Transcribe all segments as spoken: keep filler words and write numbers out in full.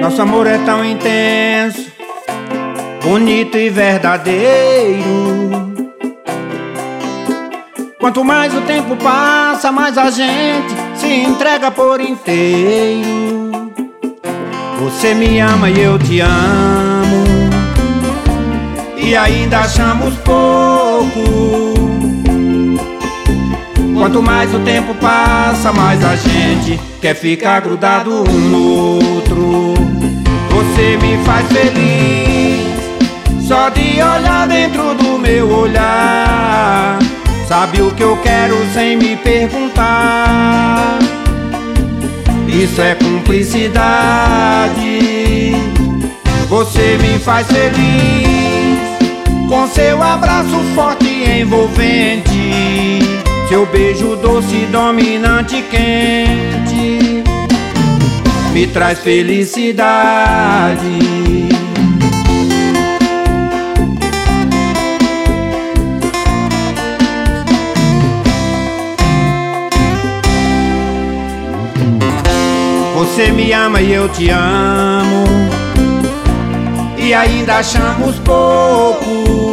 Nosso amor é tão intenso, bonito e verdadeiro. Quanto mais o tempo passa, mais a gente se entrega por inteiro. Você me ama e eu te amo, e ainda achamos pouco. Quanto mais o tempo passa, mais a gente quer ficar grudado um no outro. Você me faz feliz só de olhar dentro do meu olhar. Sabe o que eu quero sem me perguntar. Isso é cumplicidade. Você me faz feliz com seu abraço forte e envolvente, seu beijo doce, dominante, quente, me traz felicidade. Você me ama e eu te amo, e ainda achamos pouco.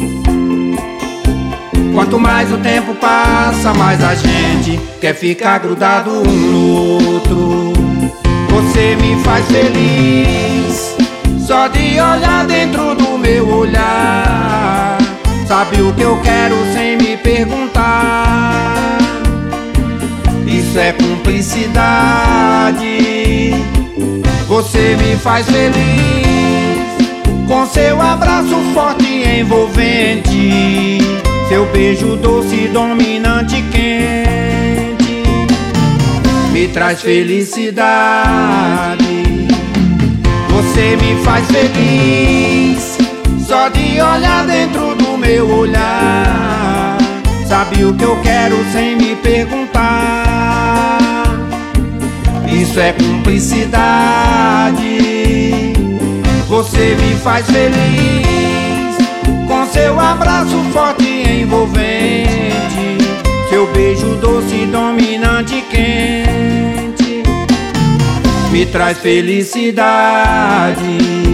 Quanto mais o tempo passa, mais a gente quer ficar grudado um no outro. Você me faz feliz só de olhar dentro do meu olhar. Sabe o que eu quero sem me perguntar. Isso é cumplicidade. Você me faz feliz com seu abraço forte e envolvente, seu beijo doce, dominante, quente, me traz felicidade. Você me faz feliz só de olhar dentro do meu olhar. Sabe o que eu quero sem me perguntar. Isso é cumplicidade. Você me faz feliz com seu abraço forte e envolvente, seu beijo doce, dominante, quente, me traz felicidade.